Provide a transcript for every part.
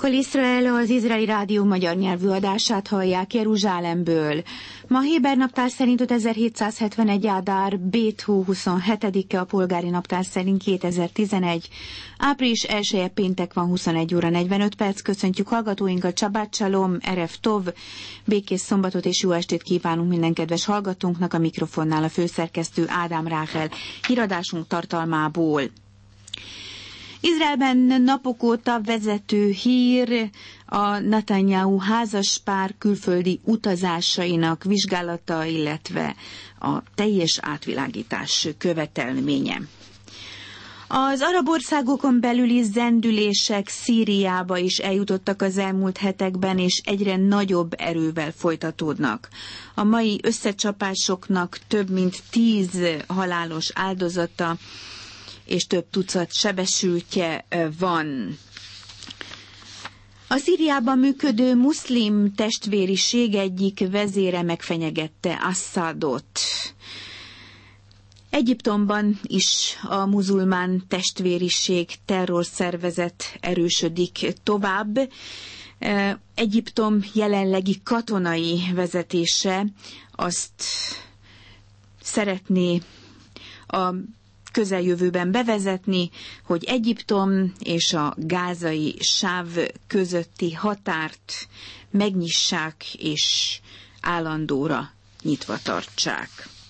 Kol Israel, az izraeli rádió magyar nyelvű adását hallják Jeruzsálemből. Ma Héber naptár szerint 5771 Ádár, Béthú 27-e, a polgári naptár szerint 2011. Április 1-e péntek van, 21 óra 45 perc. Köszöntjük hallgatóinkat, Csabat Shalom, Erev Tov, békés szombatot és jó estét kívánunk minden kedves hallgatónknak. A mikrofonnál a főszerkesztő Ádám Ráhel. Híradásunk tartalmából. Izraelben napok óta vezető hír a Netanyahu házaspár külföldi utazásainak vizsgálata, illetve a teljes átvilágítás követelménye. Az arab országokon belüli zendülések Szíriába is eljutottak az elmúlt hetekben, és egyre nagyobb erővel folytatódnak. A mai összecsapásoknak több mint 10 halálos áldozata és több tucat sebesültje van. A Szíriában működő muszlim testvériség egyik vezére megfenyegette Assadot. Egyiptomban is a muzulmán testvériség terrorszervezet erősödik tovább. Egyiptom jelenlegi katonai vezetése azt szeretné a közeljövőben bevezetni, hogy Egyiptom és a gázai sáv közötti határt megnyissák és állandóra nyitva tartsák.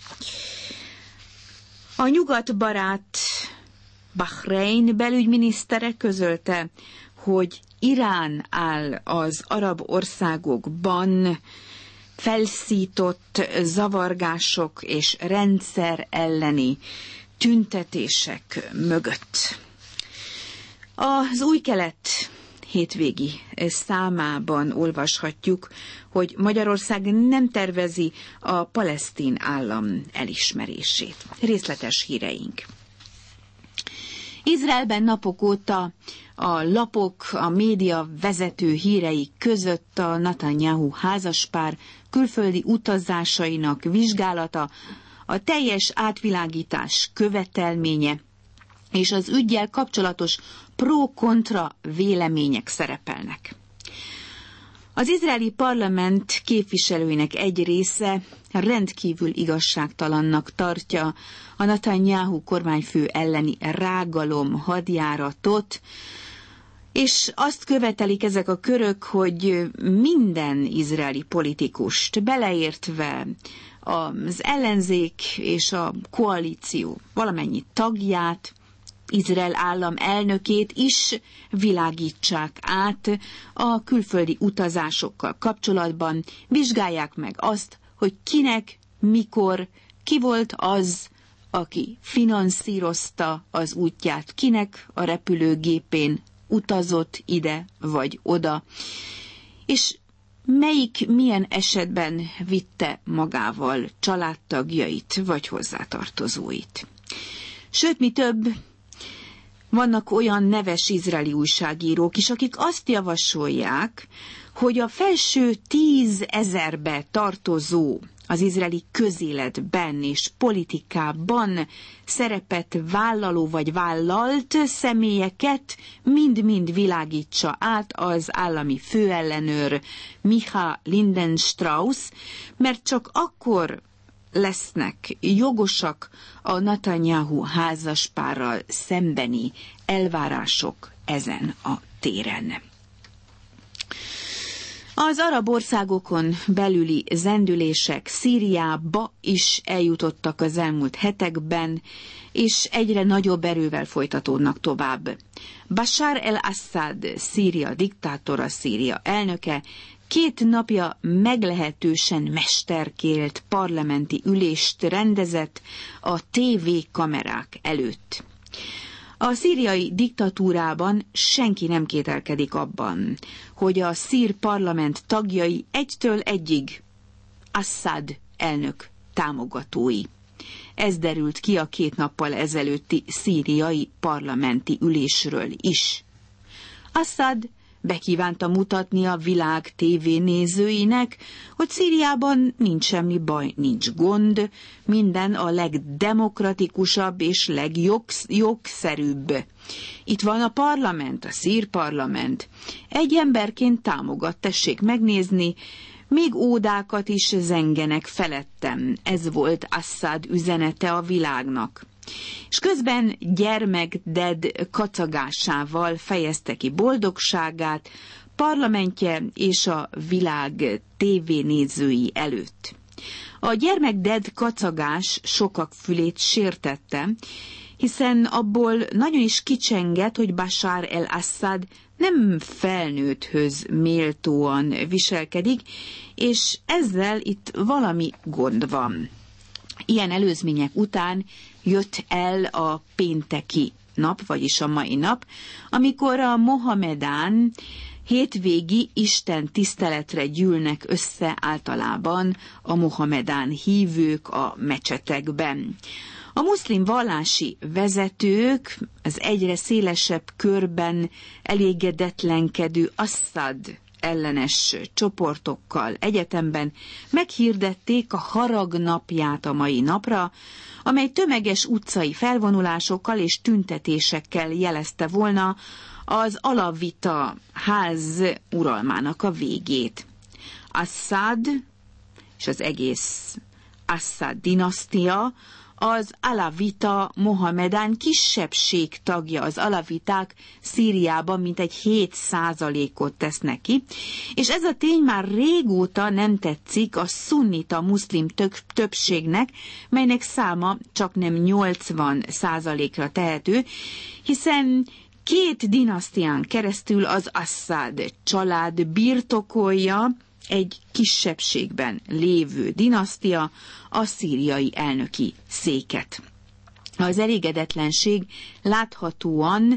A nyugatbarát Bahrein belügyminisztere közölte, hogy Irán áll az arab országokban felszított zavargások és rendszer elleni tüntetések mögött. Az Új Kelet hétvégi számában olvashatjuk, hogy Magyarország nem tervezi a palesztin állam elismerését. Részletes híreink. Izraelben napok óta a lapok, a média vezető hírei között a Netanyahu házaspár külföldi utazásainak vizsgálata, a teljes átvilágítás követelménye és az üggyel kapcsolatos pro-kontra vélemények szerepelnek. Az izraeli parlament képviselőinek egy része rendkívül igazságtalannak tartja a Netanyahu kormányfő elleni rágalom hadjáratot, és azt követelik ezek a körök, hogy minden izraeli politikust, beleértve az ellenzék és a koalíció valamennyi tagját, Izrael állam elnökét is világítsák át a külföldi utazásokkal kapcsolatban, vizsgálják meg azt, hogy kinek, mikor, ki volt az, aki finanszírozta az útját, kinek a repülőgépén utazott ide vagy oda, és melyik milyen esetben vitte magával családtagjait vagy hozzátartozóit. Sőt, mi több, vannak olyan neves izraeli újságírók is, akik azt javasolják, hogy a felső 10 000-be tartozó, az izraeli közéletben és politikában szerepet vállaló vagy vállalt személyeket mind-mind világítsa át az állami főellenőr Micha Lindenstrauss, mert csak akkor lesznek jogosak a Netanyahu házaspárral szembeni elvárások ezen a téren. Az arab országokon belüli zendülések Szíriába is eljutottak az elmúlt hetekben, és egyre nagyobb erővel folytatódnak tovább. Bashar el-Assad, Szíria diktátora, Szíria elnöke 2 napja meglehetősen mesterkélt parlamenti ülést rendezett a TV-kamerák előtt. A szíriai diktatúrában senki nem kételkedik abban, hogy a szír parlament tagjai egytől egyig Assad elnök támogatói. Ez derült ki a 2 nappal ezelőtti szíriai parlamenti ülésről is. Assad bekívánta mutatni a világ tévénézőinek, hogy Szíriában nincs semmi baj, nincs gond, minden a legdemokratikusabb és legjogszerűbb. Itt van a parlament, a szír parlament. Egy emberként támogat, tessék megnézni, még ódákat is zengenek felettem. Ez volt Assad üzenete a világnak. És közben gyermekded kacagásával fejezte ki boldogságát parlamentje és a világ tévénézői előtt. A gyermekded kacagás sokak fülét sértette, hiszen abból nagyon is kicsengett, hogy Bashar el-Assad nem felnőtthöz méltóan viselkedik, és ezzel itt valami gond van. Ilyen előzmények után jött el a pénteki nap, vagyis a mai nap, amikor a mohamedán hétvégi Isten tiszteletre gyűlnek össze általában a mohamedán hívők a mecsetekben. A muszlim vallási vezetők az egyre szélesebb körben elégedetlenkedő Assad ellenes csoportokkal egyetemben meghirdették a harag napját a mai napra, amely tömeges utcai felvonulásokkal és tüntetésekkel jelezte volna az alavita ház uralmának a végét. Assad és az egész Assad dinasztia az alavita mohamedán kisebbség tagja. Az alaviták Szíriában mintegy 7%-ot tesznek ki, és ez a tény már régóta nem tetszik a szunnita muszlim többségnek, melynek száma csaknem 80%-ra tehető, hiszen 2 dinasztián keresztül az Assad család birtokolja egy kisebbségben lévő dinasztia a szíriai elnöki széket. Az elégedetlenség láthatóan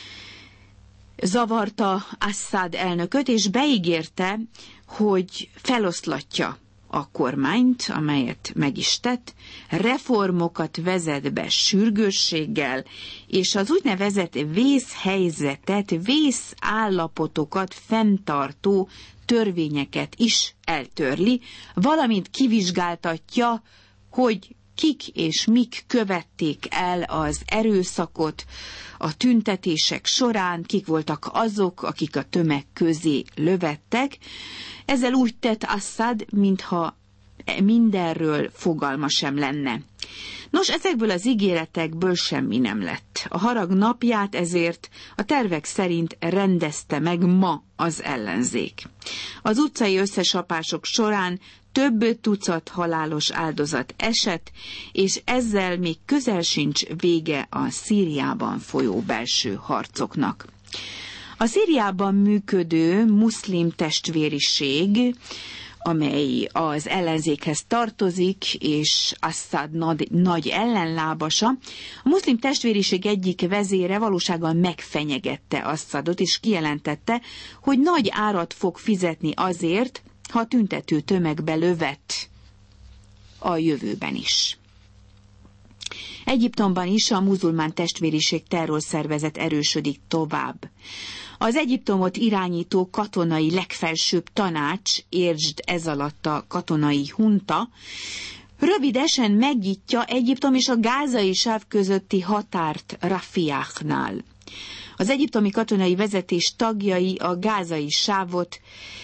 zavarta Assad elnököt, és beígérte, hogy feloszlatja a kormányt, amelyet meg is tett, reformokat vezet be sürgősséggel, és az úgynevezett vészhelyzetet, vészállapotokat fenntartó törvényeket is eltörli, valamint kivizsgáltatja, hogy kik és mik követték el az erőszakot a tüntetések során, kik voltak azok, akik a tömeg közé lövettek. Ezzel úgy tett Assad, mintha mindenről fogalma sem lenne. Nos, ezekből az ígéretekből semmi nem lett. A harag napját ezért a tervek szerint rendezte meg ma az ellenzék. Az utcai összesapások során több tucat halálos áldozat esett, és ezzel még közel sincs vége a Szíriában folyó belső harcoknak. A Szíriában működő muszlim testvériség, amely az ellenzékhez tartozik, és Assad nagy ellenlábasa, a muszlim testvériség egyik vezére valósággal megfenyegette Assadot, és kijelentette, hogy nagy árat fog fizetni azért, ha tüntető tömegbe lövet a jövőben is. Egyiptomban is a muzulmán testvériség terrorszervezet erősödik tovább. Az Egyiptomot irányító katonai legfelsőbb tanács, értsd ez alatt a katonai hunta, rövidesen megnyitja Egyiptom és a gázai sáv közötti határt Rafiahnál. Az egyiptomi katonai vezetés tagjai a gázai sávot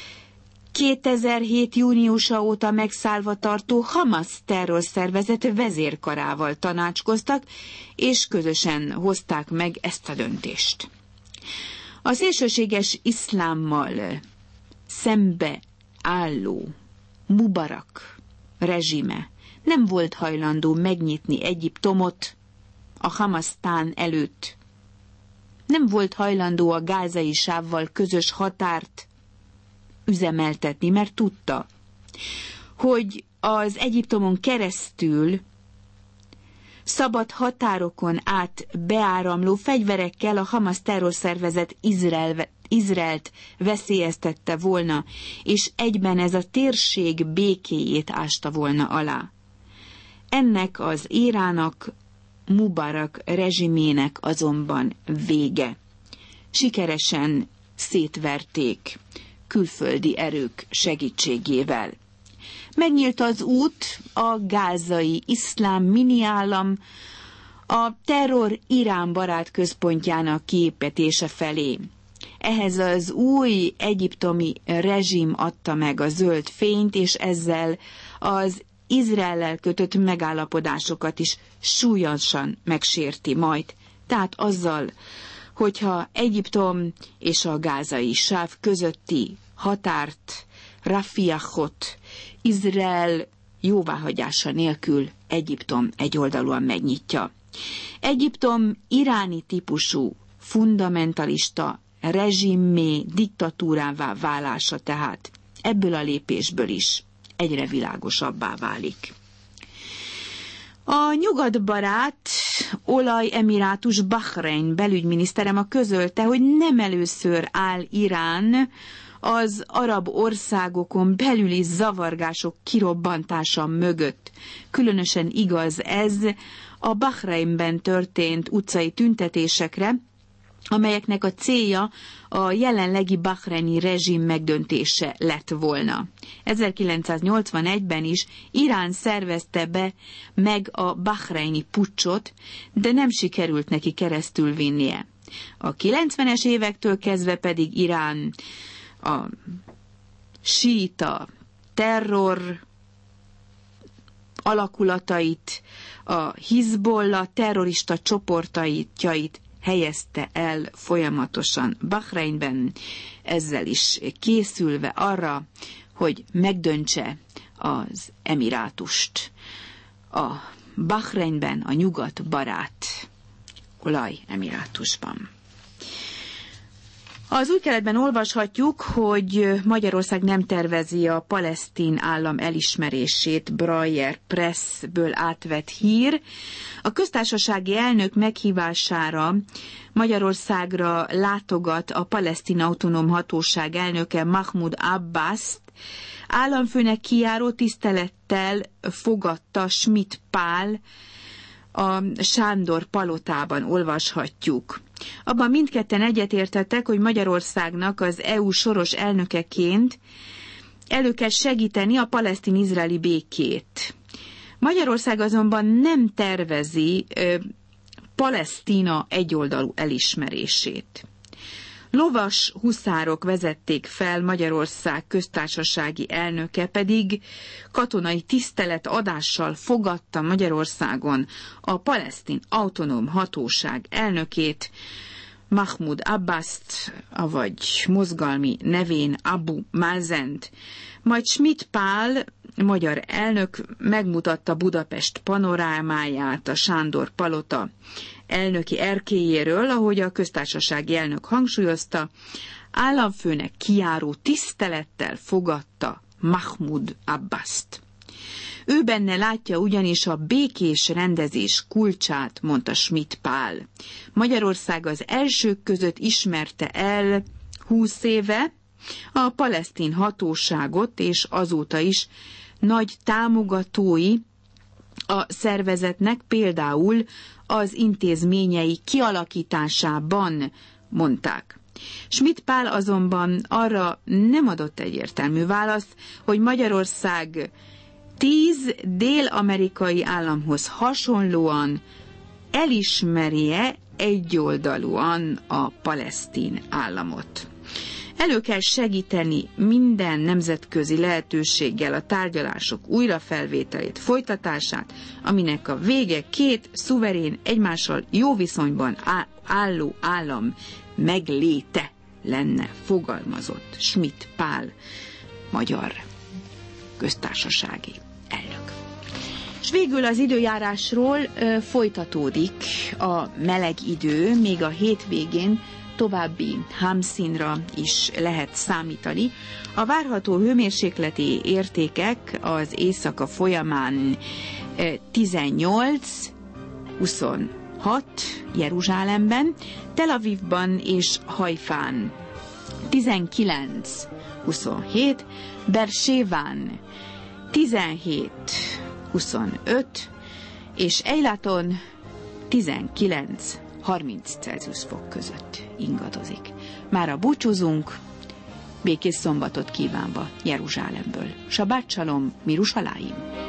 2007. júniusa óta megszállva tartó Hamas terrorszervezet vezérkarával tanácskoztak, és közösen hozták meg ezt a döntést. A szélsőséges iszlámmal szembe álló Mubarak rezsime nem volt hajlandó megnyitni Egyiptomot a Hamasztán előtt. Nem volt hajlandó a gázai sávval közös határt üzemeltetni, mert tudta, hogy az Egyiptomon keresztül szabad határokon át beáramló fegyverekkel a Hamas terrorszervezet Izraelt veszélyeztette volna, és egyben ez a térség békéjét ásta volna alá. Ennek az érának, Mubarak rezsimének azonban vége. Sikeresen szétverték külföldi erők segítségével. Megnyílt az út a gázai iszlám miniállam a terror Irán barát központjának kiépítése felé. Ehhez az új egyiptomi rezsim adta meg a zöld fényt, és ezzel az Izraellel kötött megállapodásokat is súlyosan megsérti majd. Tehát azzal, hogyha Egyiptom és a gázai sáv közötti határt, Rafiahot, Izrael jóváhagyása nélkül Egyiptom egyoldalúan megnyitja. Egyiptom iráni típusú, fundamentalista rezsimmé, diktatúrává válása tehát ebből a lépésből is egyre világosabbá válik. A nyugatbarát olajemirátus Bahrein belügyminisztere ma közölte, hogy nem először áll Irán az arab országokon belüli zavargások kirobbantása mögött. Különösen igaz ez a Bahreinben történt utcai tüntetésekre, amelyeknek a célja a jelenlegi bahreini rezsim megdöntése lett volna. 1981-ben is Irán szervezte be meg a bahreini puccsot, de nem sikerült neki keresztül vinnie. A 90-es évektől kezdve pedig Irán a síita terror alakulatait, a Hizbollah terrorista csoportjait helyezte el folyamatosan Bahreinben, ezzel is készülve arra, hogy megdöntse az emirátust. A Bahreinben, a nyugatbarát olajemirátusban. Az Új Keletben olvashatjuk, hogy Magyarország nem tervezi a palesztin állam elismerését, Breyer Pressből átvett hír. A köztársasági elnök meghívására Magyarországra látogat a palesztin autonóm hatóság elnöke Mahmoud Abbas. Államfőnek kijáró tisztelettel fogadta Schmidt Pál, a Sándor palotában olvashatjuk. Abban mindketten egyetértettek, hogy Magyarországnak az EU soros elnökeként elő kell segíteni a palesztin-izraeli békét. Magyarország azonban nem tervezi Palesztina egyoldalú elismerését. Lovas huszárok vezették fel, Magyarország köztársasági elnöke pedig katonai tiszteletadással fogadta Magyarországon a palesztin autonóm hatóság elnökét, Mahmoud Abbast, avagy mozgalmi nevén Abu Mazent. Majd Schmidt Pál, magyar elnök megmutatta Budapest panorámáját a Sándor palota elnöki erkélyéről, ahogy a köztársasági elnök hangsúlyozta, államfőnek kijáró tisztelettel fogadta Mahmoud Abbast. Ő benne látja ugyanis a békés rendezés kulcsát, mondta Schmidt Pál. Magyarország az elsők között ismerte el 20 éve a palesztin hatóságot, és azóta is nagy támogatói a szervezetnek, például az intézményei kialakításában, mondták. Schmidt Pál azonban arra nem adott egyértelmű választ, hogy Magyarország 10 dél-amerikai államhoz hasonlóan elismerje egyoldalúan a palesztin államot. Elő kell segíteni minden nemzetközi lehetőséggel a tárgyalások újrafelvételét, folytatását, aminek a vége két szuverén, egymással jó viszonyban álló állam megléte lenne, fogalmazott Schmidt Pál, magyar köztársasági elnök. És végül az időjárásról folytatódik a meleg idő, még a hétvégén további hámszínra is lehet számítani. A várható hőmérsékleti értékek az éjszaka folyamán 18-26 Jeruzsálemben, Tel Avivban és Hajfán 19-27, Berseván 17-25, és Eilaton 19-30 Celsius fok között ingadozik. Mára búcsúzunk, békés szombatot kívánva Jeruzsálemből. Sabát Salom, Mirushalayim.